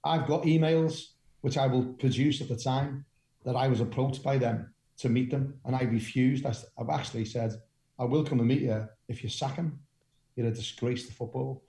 I've got emails which I will produce at the time that I was approached by them to meet them, and I refused. I've actually said, I will come and meet you if you sack him. You're a disgrace to football.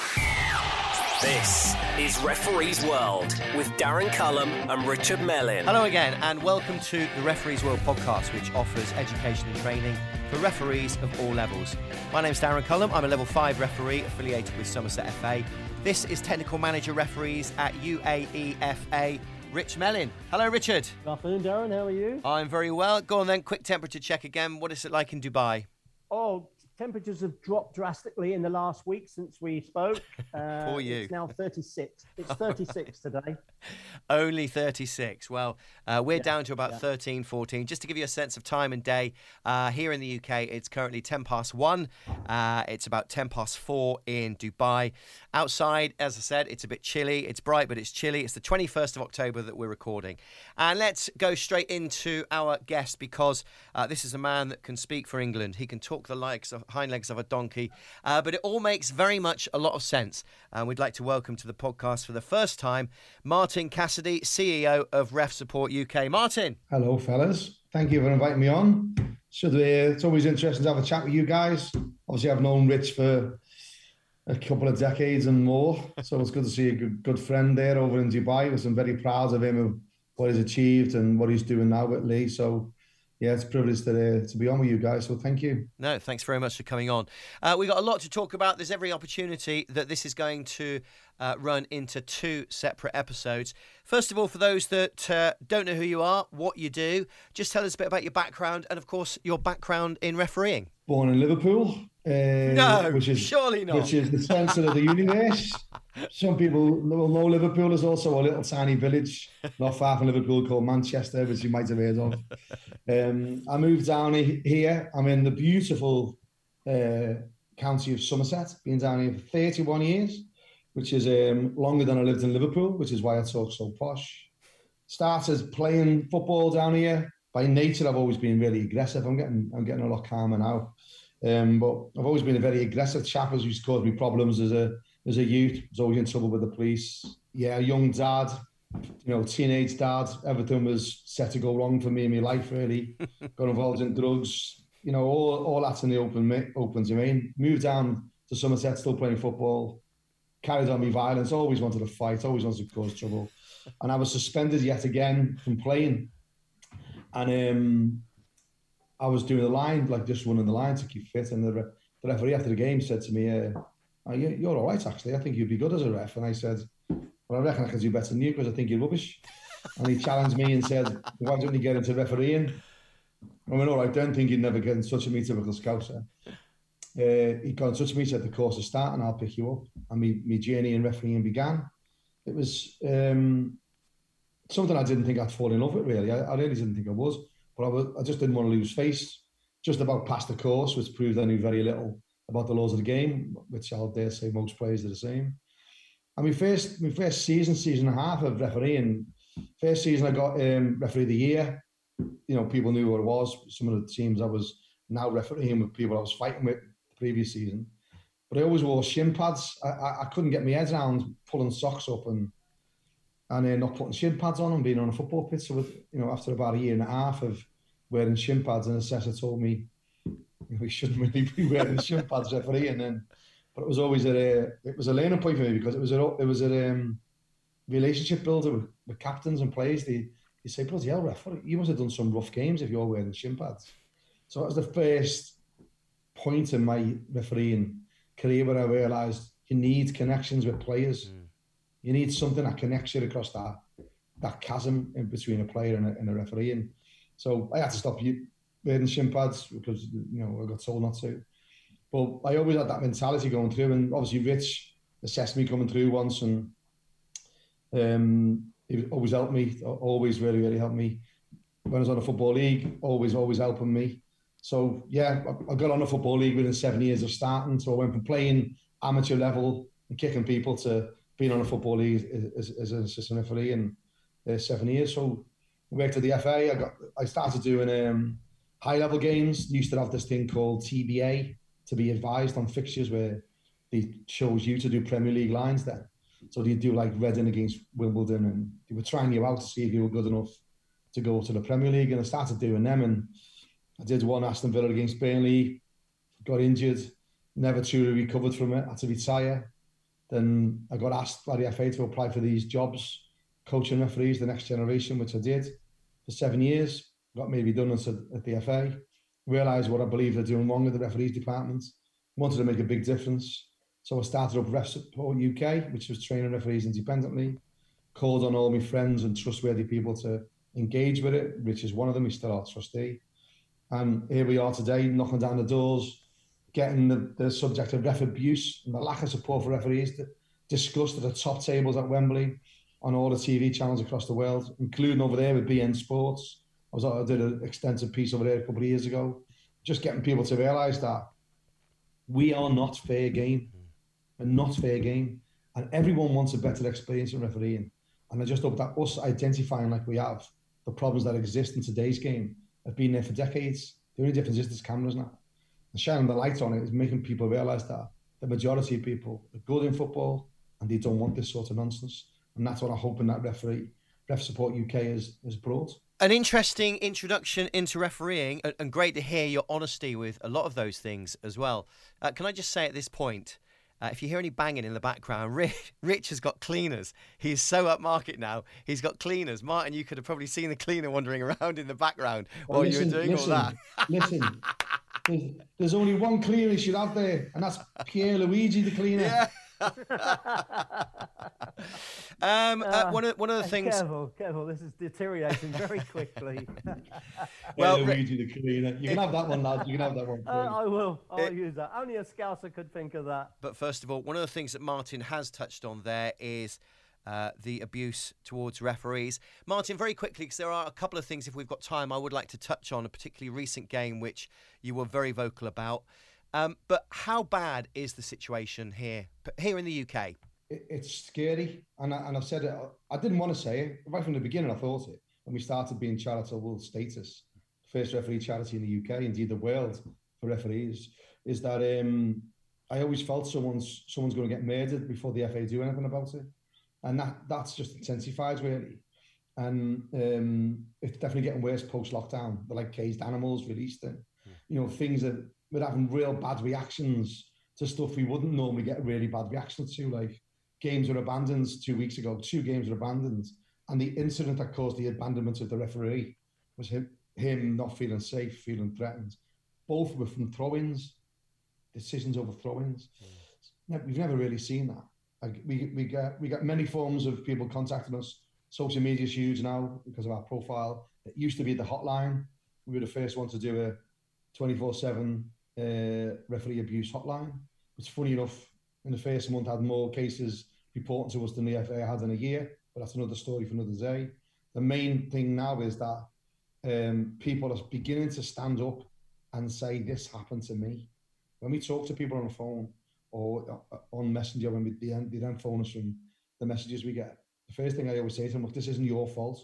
This is Referee's World with Darren Cullum and Richard Mellin. Hello again, and welcome to the Referee's World podcast, which offers education and training for referees of all levels. My name's Darren Cullum. I'm a level 5 referee affiliated with Somerset FA. This is technical manager referees at UAE FA, Rich Mellin. Hello, Richard. Good afternoon, Darren. How are you? I'm very well. Go on then, quick temperature check again. What is it like in Dubai? Oh, temperatures have dropped drastically in the last week since we spoke. For you. It's now 36. It's 36 today. Only 36. Well, we're down to about 13, 14. Just to give you a sense of time and day, here in the UK, it's currently 10 past 1. It's about 10 past 4 in Dubai. Outside, as I said, it's a bit chilly. It's bright, but it's chilly. It's the 21st of October that we're recording. And let's go straight into our guest, because this is a man that can speak for England. He can talk the likes of hind legs of a donkey, but it all makes very much a lot of sense. And we'd like to welcome to the podcast for the first time Martin Cassidy, CEO of Ref Support UK. Martin. Hello, fellas. Thank you for inviting me on. It's always interesting to have a chat with you guys. Obviously, I've known Rich for a couple of decades and more, so it's good to see a good friend there over in Dubai. I'm very proud of him, of what he's achieved and what he's doing now with Lee. So yeah, it's a privilege to be on with you guys, so thank you. No, thanks very much for coming on. We've got a lot to talk about. There's every opportunity that this is going to run into 2 separate episodes. First of all, for those that don't know who you are, what you do, just tell us a bit about your background and, of course, your background in refereeing. Born in Liverpool. Surely not. Which is the centre of the universe. Some people will know Liverpool. There's also a little tiny village not far from Liverpool called Manchester, which you might have heard of. I moved down here. I'm in the beautiful county of Somerset. Been down here for 31 years, which is longer than I lived in Liverpool, which is why I talk so posh. Started playing football down here. By nature, I've always been really aggressive. I'm getting a lot calmer now. But I've always been a very aggressive chap, as used to cause me problems as a youth. I was always in trouble with the police. Yeah, young dad, teenage dad. Everything was set to go wrong for me in my life, really. Got involved in drugs. All that's in the open domain. Moved down to Somerset, still playing football. Carried on my violence. Always wanted to fight. Always wanted to cause trouble. And I was suspended yet again from playing. And I was doing the line, like just running the line to keep fit. And the referee after the game said to me, you're all right, actually. I think you'd be good as a ref. And I said, well, I reckon I can do better than you because I think you're rubbish. And he challenged me and said, why don't you get into refereeing? I went, all right, then, think you'd never get in touch with me, typical Scouser. He got in touch with me, said the course is starting, I'll pick you up. And my journey in refereeing began. It was something I didn't think I'd fall in love with, really. I really didn't think I was. But I just didn't want to lose face. Just about passed the course, which proved I knew very little about the laws of the game, which I'll dare say most players are the same. And my first season and a half of refereeing, first season I got referee of the year. People knew what it was. Some of the teams I was now refereeing with people I was fighting with the previous season. But I always wore shin pads. I couldn't get my head around pulling socks up and not putting shin pads on and being on a football pitch. So, after about a year and a half of wearing shin pads, an assessor told me we shouldn't really be wearing shin pads refereeing. But it was always a learning point for me, because it was a relationship builder with captains and players. They say, bloody hell, ref, you must have done some rough games if you're wearing shin pads. So that was the first point in my refereeing career where I realised you need connections with players. You need something that connects you across that chasm in between a player and a referee. And so I had to stop wearing shin pads because I got told not to. But I always had that mentality going through, and obviously Rich assessed me coming through once, and he always helped me. Always really, really helped me. When I was on the Football League, always helping me. So yeah, I got on the Football League within 7 years of starting. So I went from playing amateur level and kicking people to being on a Football League as an assistant referee in 7 years. So I worked at the FA. I started doing high level games. Used to have this thing called TBA, to be advised on fixtures, where they chose you to do Premier League lines then. So they do like Reading against Wimbledon, and they were trying you out to see if you were good enough to go to the Premier League. And I started doing them, and I did one Aston Villa against Burnley, got injured, never truly recovered from it, had to retire. Then I got asked by the FA to apply for these jobs, coaching referees, the next generation, which I did for 7 years. Got made redundant at the FA. Realised what I believe they're doing wrong with the referees department. Wanted to make a big difference. So I started up Ref Support UK, which was training referees independently. Called on all my friends and trustworthy people to engage with it. Rich is one of them, he's still our trustee. And here we are today, knocking down the doors, getting the subject of ref abuse and the lack of support for referees discussed at the top tables at Wembley on all the TV channels across the world, including over there with BN Sports. I did an extensive piece over there a couple of years ago, just getting people to realise that we are not fair game. We're not fair game. And everyone wants a better experience in refereeing. And I just hope that us identifying, like we have, the problems that exist in today's game have been there for decades. The only difference is there's cameras now. And shining the light on it is making people realise that the majority of people are good in football and they don't want this sort of nonsense. And that's what I'm hoping that Ref Support UK has brought. An interesting introduction into refereeing, and great to hear your honesty with a lot of those things as well. Can I just say at this point, if you hear any banging in the background, Rich has got cleaners. He's so upmarket now. He's got cleaners. Martin, you could have probably seen the cleaner wandering around in the background while you were doing all that. Listen, there's only one cleaner you should have there, and that's Pierre Luigi, the cleaner. Yeah. One of the things. Careful! This is deteriorating very quickly. Well, Luigi the cleaner. You can have that one, lad. You can have that one. I will. I'll use that. Only a Scouser could think of that. But first of all, one of the things that Martin has touched on there is the abuse towards referees. Martin, very quickly, because there are a couple of things, if we've got time, I would like to touch on a particularly recent game which you were very vocal about. But how bad is the situation here in the UK? It's scary, and I've said it. I didn't want to say it right from the beginning. I thought it when we started being charitable status, first referee charity in the UK, indeed the world for referees, is that I always felt someone's going to get murdered before the FA do anything about it, and that's just intensified really, and it's definitely getting worse post lockdown. They're like caged animals released, and things that we're having real bad reactions to stuff we wouldn't normally get a really bad reaction to, like. Games were abandoned 2 weeks ago. 2 games were abandoned. And the incident that caused the abandonment of the referee was him not feeling safe, feeling threatened. Both were from throw-ins, decisions over throw-ins. We've never really seen that. Like we get many forms of people contacting us. Social media is huge now because of our profile. It used to be the hotline. We were the first one to do a 24/7 referee abuse hotline. It's funny enough, in the first month had more cases reporting to us than the FA had in a year, but that's another story for another day. The main thing now is that people are beginning to stand up and say, this happened to me. When we talk to people on the phone or on Messenger, when they then phone us from the messages we get, the first thing I always say to them, look, this isn't your fault.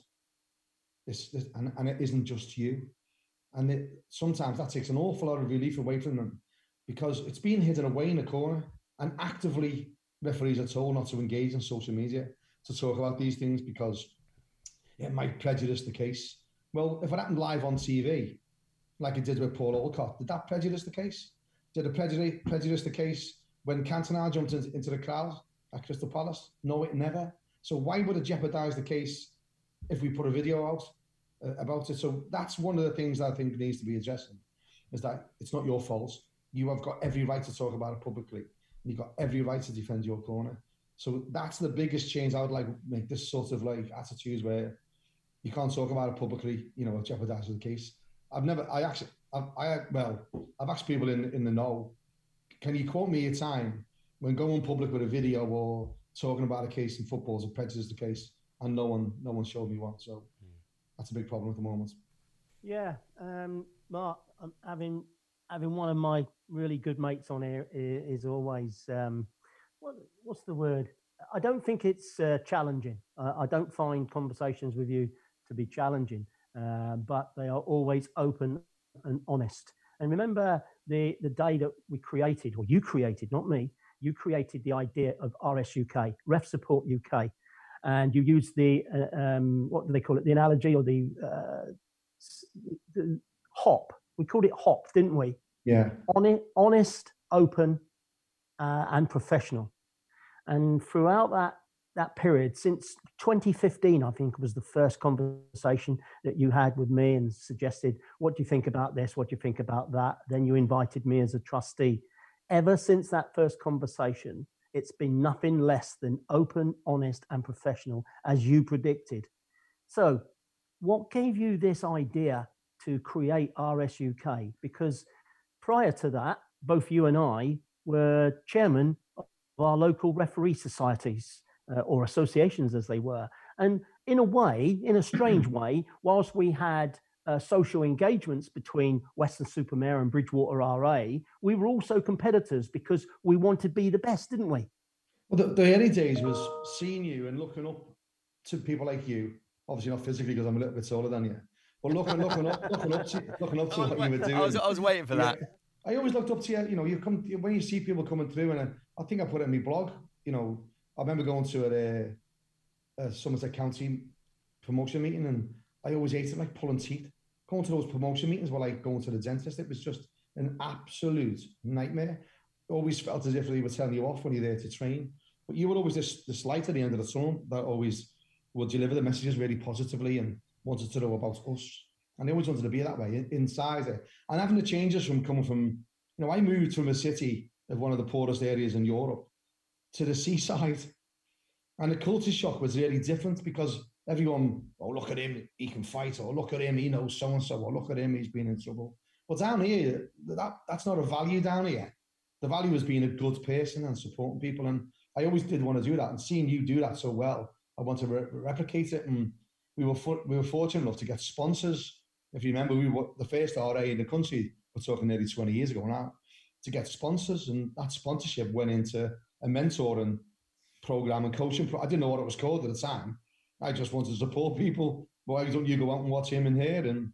And it isn't just you. And sometimes that takes an awful lot of relief away from them because it's being hidden away in a corner. And actively, referees are told not to engage in social media to talk about these things because it might prejudice the case. Well, if it happened live on TV, like it did with Paul Alcott, did that prejudice the case? Did it prejudice the case when Cantona jumped into the crowd at Crystal Palace? No, it never. So why would it jeopardise the case if we put a video out about it? So that's one of the things that I think needs to be addressing, is that it's not your fault. You have got every right to talk about it publicly. You've got every right to defend your corner. So that's the biggest change. I would like to make this sort of like attitude where you can't talk about it publicly, it jeopardizes the case. I've asked people in the know, can you quote me a time when going public with a video or talking about a case in football has prejudiced the case, and no one showed me one. So that's a big problem at the moment. Yeah, Mark, having one of my really good mates on here is always, what's the word? I don't think it's challenging. I don't find conversations with you to be challenging, but they are always open and honest. And remember the day that we created, or you created, not me, you created the idea of RSUK, Ref Support UK, and you used the what do they call it? The analogy or the HOP. We called it HOP, didn't we? Yeah. Honest, open, and professional. And throughout that period, since 2015, I think was the first conversation that you had with me and suggested, what do you think about this? What do you think about that? Then you invited me as a trustee. Ever since that first conversation, it's been nothing less than open, honest, and professional, as you predicted. So what gave you this idea to create RSUK? Because prior to that, both you and I were chairman of our local referee societies or associations as they were. And in a way, in a strange way, whilst we had social engagements between Weston-super-Mare and Bridgewater RA, we were also competitors because we wanted to be the best, didn't we? Well, the early days was seeing you and looking up to people like you, obviously not physically because I'm a little bit taller than you, but looking up to what you were doing. I was waiting for that. I always looked up to you. You know, when you see people coming through, and I think I put it in my blog. You know, I remember going to a Somerset County promotion meeting, and I always hated like pulling teeth. Going to those promotion meetings were like going to the dentist. It was just an absolute nightmare. Always felt as if they were telling you off when you're there to train. But you were always this light at the end of the tunnel that always would deliver the messages really positively and wanted to know about us. And I always wanted to be that way inside it. And having the changes from coming from, you know, I moved from a city of one of the poorest areas in Europe to the seaside. And the culture shock was really different because everyone, oh, look at him, he can fight, or look at him, he knows so-and-so, or look at him, he's been in trouble. But down here, that's not a value down here. The value is being a good person and supporting people. And I always did want to do that. And seeing you do that so well, I want to replicate it. And we were fortunate enough to get sponsors. If you remember, we were the first RA in the country, we're talking nearly 20 years ago now, to get sponsors. And that sponsorship went into a mentoring program and coaching. I didn't know what it was called at the time. I just wanted to support people. Why don't you go out and watch him in here? And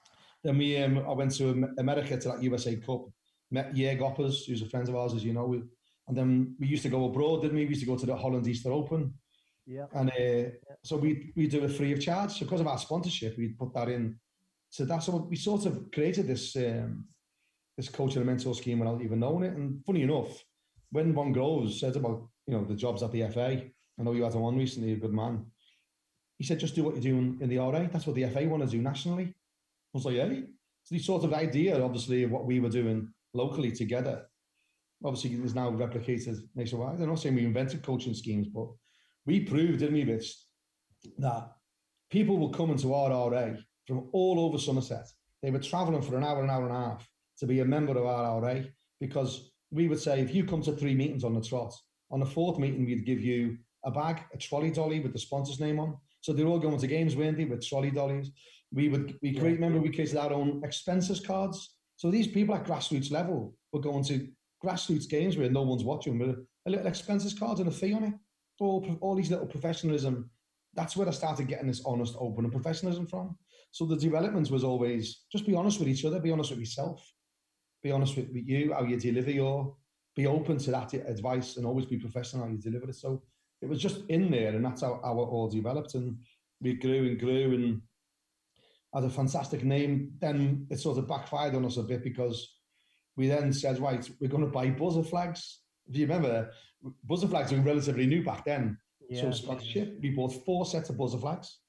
then I went to America to that USA Cup, met Jörg Oppers, who's a friend of ours, as you know. And then we used to go abroad, didn't we? We used to go to the Holland Easter Open. Yeah. And so we do it free of charge. So because of our sponsorship, we put that in. So that's what we sort of created this coaching and mentor scheme without even knowing it. And funny enough, when Von Groves said about, you know, the jobs at the FA, I know you had him on recently, a good man. He said, just do what you're doing in the RA. That's what the FA want to do nationally. I was like, hey. So the sort of idea, obviously, of what we were doing locally together, obviously is now replicated nationwide. I'm not saying we invented coaching schemes, but we proved, didn't we, Rich, that people will come into our RA from all over Somerset. They were travelling for an hour and a half to be a member of our RA, because we would say, if you come to 3 meetings on the trot, on the 4th meeting, we'd give you a bag, a trolley dolly with the sponsor's name on. So they're all going to games, weren't they, with trolley dollies. We created our own expenses cards. So these people at grassroots level were going to grassroots games where no one's watching with a little expenses card and a fee on it. All these little professionalism. That's where I started getting this honest, open and professionalism from. So the development was always just be honest with each other, be honest with yourself, be honest with you, how you deliver be open to that advice and always be professional how you deliver it. So it was just in there, and that's how it all developed. And we grew and had a fantastic name. Then it sort of backfired on us a bit because we then said, right, we're going to buy buzzer flags. If you remember, buzzer flags were relatively new back then. Yeah. So sponsorship, we bought 4 sets of buzzer flags.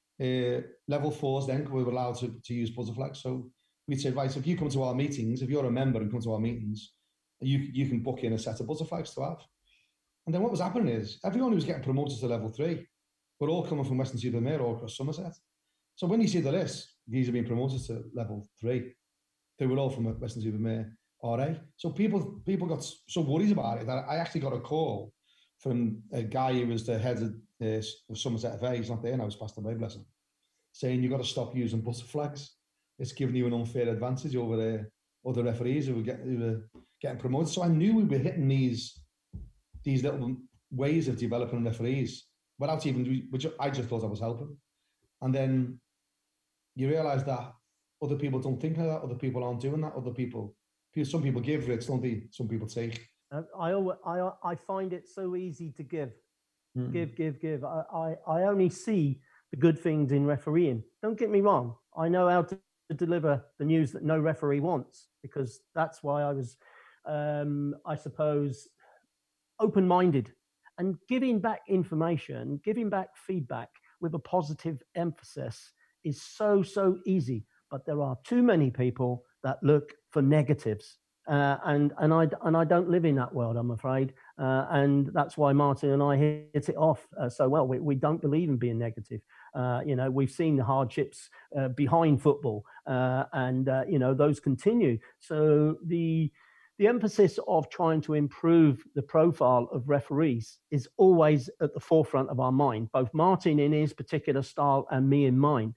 Level 4s then we were allowed to use buzzer flags. So we said, right, so if you come to our meetings, if you're a member and come to our meetings, you can book in a set of buzzer flags to have. And then what was happening is everyone who was getting promoted to level 3 were all coming from Weston-super-Mare or across Somerset. So when you see the list, these are being promoted to level 3. They were all from Weston-super-Mare RA. So people got so worried about it that I actually got a call from a guy who was the head of Somerset FA. He's not there now, he's passed away, bless him, saying you've got to stop using buzzer flags. It's giving you an unfair advantage over the other referees who were getting promoted. So I knew we were hitting these little ways of developing referees without even, which I just thought I was helping. And then you realise that other people don't think like that, other people aren't doing that, some people give, Rich, don't they? Some people take. I find it so easy to give. Give. I only see the good things in refereeing. Don't get me wrong. I know how to deliver the news that no referee wants, because that's why I was, I suppose, open-minded, and giving back information, giving back feedback with a positive emphasis is so easy. But there are too many people that look for negatives. And I don't live in that world, I'm afraid, and that's why Martin and I hit it off so well. We don't believe in being negative. We've seen the hardships behind football, and those continue. So the emphasis of trying to improve the profile of referees is always at the forefront of our mind, both Martin in his particular style and me in mine.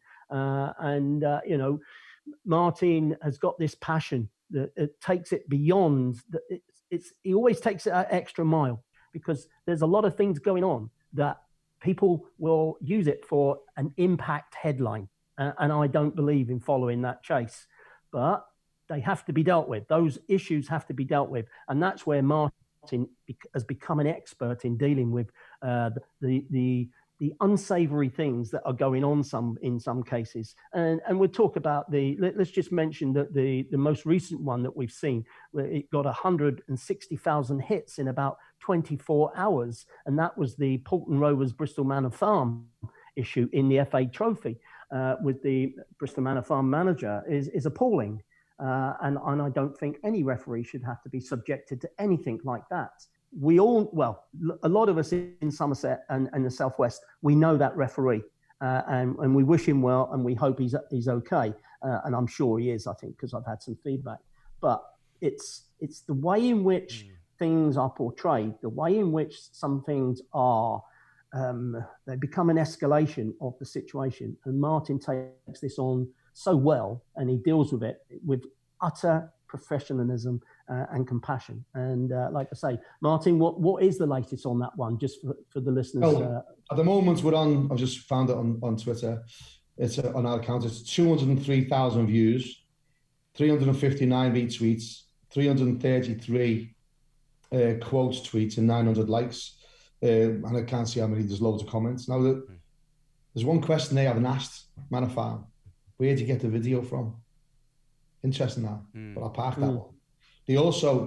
Martin has got this passion that it takes it beyond. He always takes it an extra mile, because there's a lot of things going on that people will use it for an impact headline, and I don't believe in following that chase. But they have to be dealt with. Those issues have to be dealt with, and that's where Martin has become an expert in dealing with the unsavory things that are going on in some cases. And we'll talk about let's just mention that the most recent one that we've seen, where it got 160,000 hits in about 24 hours. And that was the Poulton Rovers Bristol Manor Farm issue in the FA Trophy with the Bristol Manor Farm manager is appalling. And I don't think any referee should have to be subjected to anything like that. A lot of us in Somerset and the Southwest, we know that referee, and we wish him well, and we hope he's okay. And I'm sure he is, I think, because I've had some feedback. But it's the way in which things are portrayed, the way in which some things are, they become an escalation of the situation. And Martin takes this on so well, and he deals with it with utter professionalism and compassion. And like I say, Martin, what is the latest on that one, just for the listeners? Well, at the moment we're on, I've just found it on Twitter. It's on our account. It's 203,000 views, 359 retweets, 333 quotes tweets, and 900 likes. And I can't see how many. There's loads of comments. Now, there's one question they haven't asked Manor Farm. Where did you get the video from? Interesting that, but I'll park that one. They also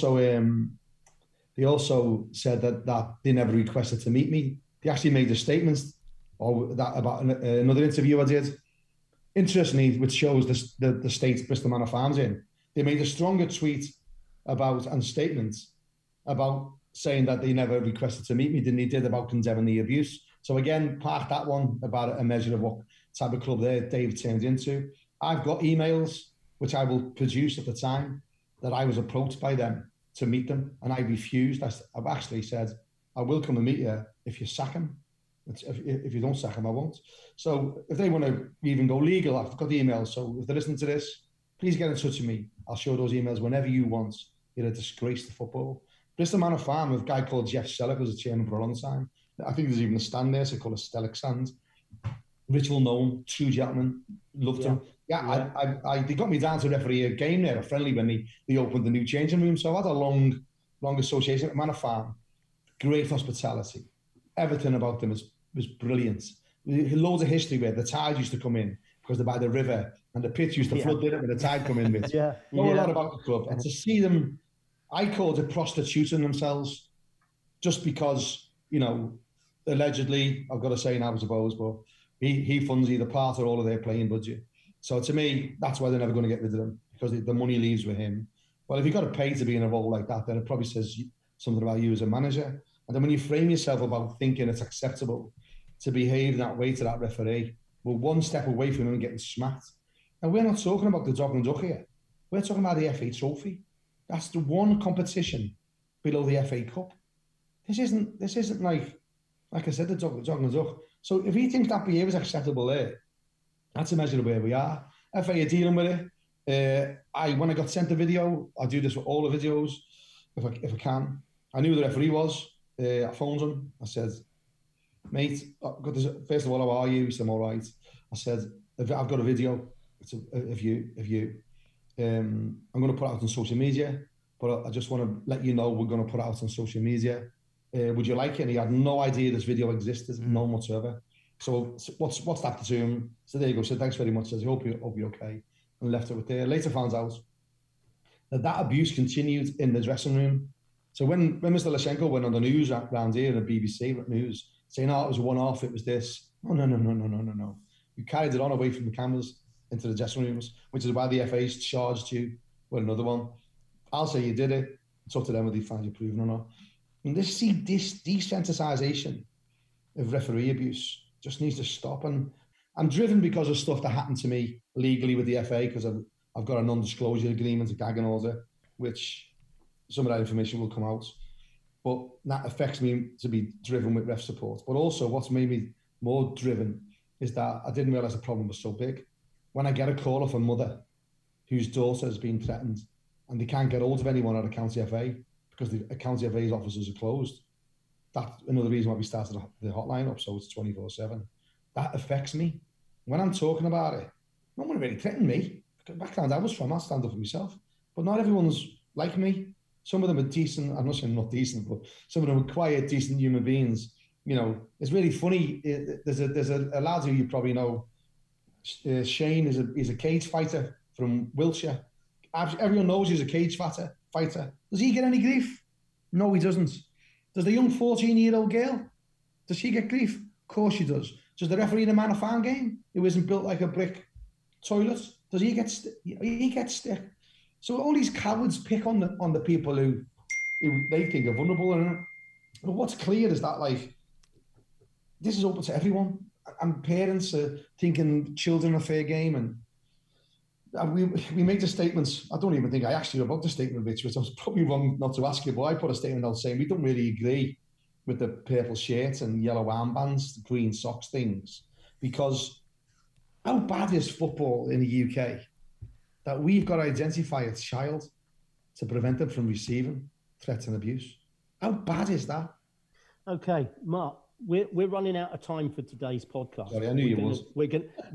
said that they never requested to meet me. They actually made a statement about another interview I did. Interestingly, which shows the state Bristol Manor Farm's in. They made a stronger tweet and statements about saying that they never requested to meet me than they did about condemning the abuse. So again, park that one about a measure of what type of club Dave turned into. I've got emails, which I will produce at the time, that I was approached by them to meet them, and I refused. I've actually said, I will come and meet you if you sack him. If you don't sack him, I won't. So if they want to even go legal, I've got the emails. So if they're listening to this, please get in touch with me. I'll show those emails whenever you want. You're a disgrace to football. Bristol Manor Farm, a guy called Jeff Selleck was a chairman for a long time. I think there's even a stand there, so called a Stellick stand. Ritual known, true gentleman, loved him. Yeah, they got me down to referee a game there, a friendly, when they opened the new changing room. So I had a long association at Manor Farm. Great hospitality. Everything about them was brilliant. Loads of history where the tide used to come in because they're by the river, and the pitch used to flood in it when the tide come in with. Know a lot about the club. And to see them, I called it prostituting themselves, just because, allegedly, I've got to say now, I suppose, but he funds either part or all of their playing budget. So to me, that's why they're never going to get rid of them, because the money leaves with him. Well, if you've got to pay to be in a role like that, then it probably says something about you as a manager. And then when you frame yourself about thinking it's acceptable to behave that way to that referee, we're one step away from him getting smacked. And we're not talking about the dog and duck here. We're talking about the FA Trophy. That's the one competition below the FA Cup. This isn't like I said, the dog and duck. So if he thinks that behaviour is acceptable there, that's a measure of where we are. FA are dealing with it. When I got sent the video, I do this with all the videos if I can. I knew who the referee was. I phoned him. I said, mate, I've got this. First of all, how are you? He said, I'm all right. I said, I've got a video of you. I'm going to put it out on social media. but I just want to let you know we're going to put it out on social media. Would you like it? And he had no idea this video existed, none whatsoever. So what's that to him? So there you go. So thanks very much. Says, I hope you're okay. And left it with there. Later found out that abuse continued in the dressing room. So when Mr. Lyshenko went on the news around here, the BBC news, saying, oh, it was a one-off, it was this. No. You carried it on away from the cameras into the dressing rooms, which is why the FA's charged you with another one. I'll say you did it. It's up to them whether they find you proven or not. And this desensitization of referee abuse just needs to stop. And I'm driven because of stuff that happened to me legally with the FA, because I've got a non-disclosure agreement, a gag order, which some of that information will come out. But that affects me to be driven with ref support. But also what's made me more driven is that I didn't realise the problem was so big. When I get a call off a mother whose daughter has been threatened and they can't get hold of anyone at a county FA because the county FA's offices are closed, that's another reason why we started the hotline up, so it's 24/7. That affects me. When I'm talking about it, no one really threatened me. The background I was from, I'll stand up for myself. But not everyone's like me. Some of them are decent. I'm not saying not decent, but some of them are quiet, decent human beings. You know, it's really funny. There's a lad who you probably know, Shane, is a cage fighter from Wiltshire. Everyone knows he's a cage fighter. Does he get any grief? No, he doesn't. Does the young 14-year-old girl, does she get grief? Of course she does. Does the referee in a Man of Fan game, who isn't built like a brick toilet, does he get he gets stick? So all these cowards pick on the people who they think are vulnerable. But what's clear is that, like, this is open to everyone. And parents are thinking children are fair game. And we made the statements. I don't even think I asked you about the statement, Rich, which I was probably wrong not to ask you, but I put a statement out saying we don't really agree with the purple shirts and yellow armbands, the green socks things, because how bad is football in the UK that we've got to identify a child to prevent them from receiving threats and abuse? How bad is that? Okay, Mark, we're running out of time for today's podcast. Sorry, I knew you was. We're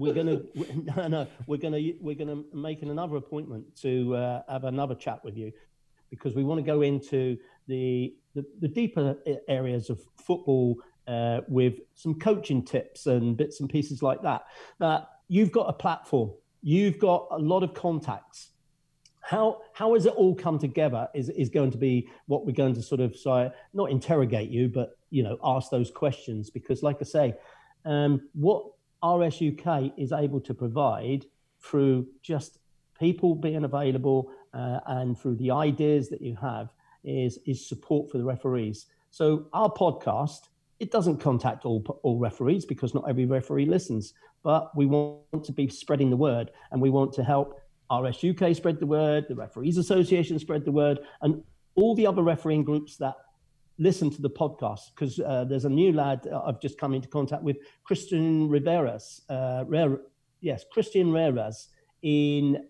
gonna make another appointment to have another chat with you, because we want to go into the deeper areas of football with some coaching tips and bits and pieces like that. You've got a platform. You've got a lot of contacts. How has it all come together is going to be what we're going to sort of not interrogate you, but ask those questions, because like I say, what RSUK is able to provide through just people being available and through the ideas that you have is support for the referees. So our podcast, it doesn't contact all referees, because not every referee listens, but we want to be spreading the word, and we want to help RSUK spread the word, the Referees Association spread the word, and all the other refereeing groups that listen to the podcast. Because there's a new lad I've just come into contact with, Christian Riveras, Christian Reras in,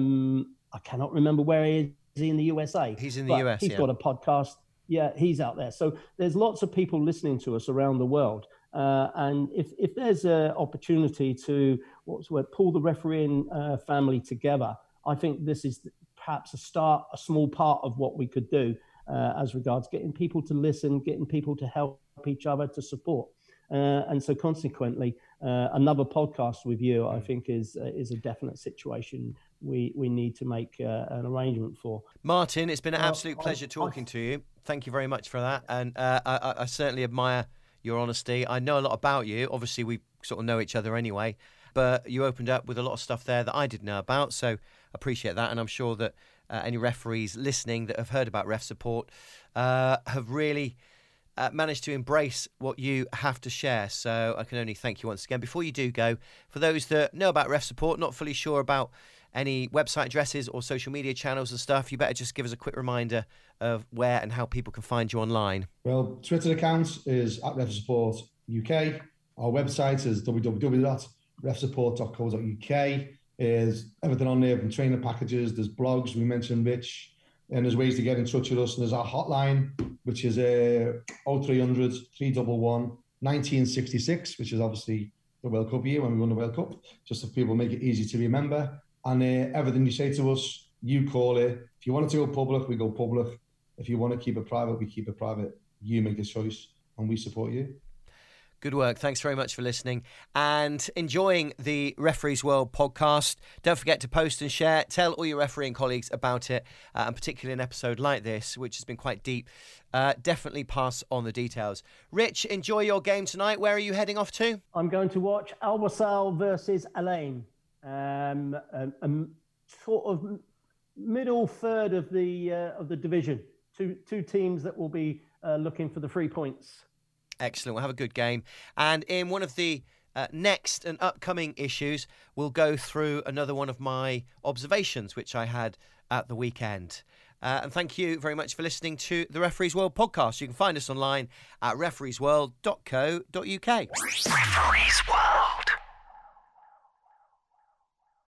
I cannot remember where he is in the USA. He's in the US, He's got a podcast. Yeah, he's out there. So there's lots of people listening to us around the world. And if there's an opportunity to pull the refereeing family together, I think this is perhaps a small part of what we could do as regards getting people to listen, getting people to help each other, to support. And so consequently, another podcast with you, I think, is a definite situation we need to make an arrangement for. Martin, it's been an absolute pleasure talking to you. Thank you very much for that. And I certainly admire your honesty. I know a lot about you. Obviously, we sort of know each other anyway, but you opened up with a lot of stuff there that I didn't know about. So appreciate that. And I'm sure that any referees listening that have heard about ref support have really managed to embrace what you have to share. So I can only thank you once again. Before you do go, for those that know about ref support, not fully sure about any website addresses or social media channels and stuff, you better just give us a quick reminder of where and how people can find you online. Well, Twitter account is @RefSupportUK. Our website is www.refsupport.co.uk. There's everything on there, from trainer packages, there's blogs, we mentioned Rich, and there's ways to get in touch with us. And there's our hotline, which is 0300 311 1966, which is obviously the World Cup year when we won the World Cup, just so people make it easy to remember. And everything you say to us, You call it. If you want it to go public, we go public. If you want to keep it private, we keep it private. You make a choice, and we support you. Good work. Thanks very much for listening and enjoying the Referees World podcast. Don't forget to post and share. Tell all your refereeing colleagues about it, and particularly an episode like this, which has been quite deep. Definitely pass on the details. Rich, enjoy your game tonight. Where are you heading off to? I'm going to watch Al Wasal versus Alain. Sort of middle third of the division. Two teams that will be looking for the 3 points. Excellent. We'll have a good game. And in one of the next and upcoming issues, we'll go through another one of my observations, which I had at the weekend. And thank you very much for listening to the Referees World podcast. You can find us online at refereesworld.co.uk. Referees World.